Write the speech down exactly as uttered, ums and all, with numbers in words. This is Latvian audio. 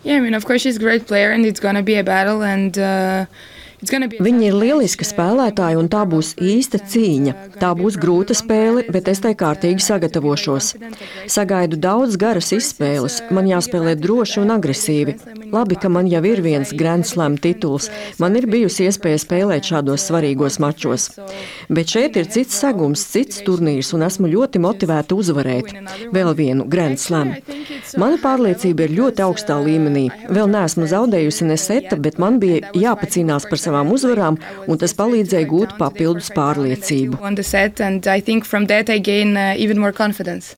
Yeah, I mean, of course she's a great player and it's gonna be a battle and uh, it's gonna be. Viņa ir lieliska spēlētāja un tā būs īsta cīņa. Tā būs grūta spēle, bet es tai kārtīgi sagatavošos. Sagaidu daudz garas izspēles, man jāspēlē droši un agresīvi. Labi, ka man jau ir viens Grand Slam tituls, man ir bijusi iespēja spēlēt šādos svarīgos mačos. Bet šeit ir cits segums, cits turnīrs un esmu ļoti motivēta uzvarēt vēl vienu Grand Slam. Mana pārliecība ir ļoti augstā līmenī. Vēl neesmu zaudējusi ne seta, bet man bija jāpacīnās par savām uzvarām, un tas palīdzēja gūt papildus pārliecību.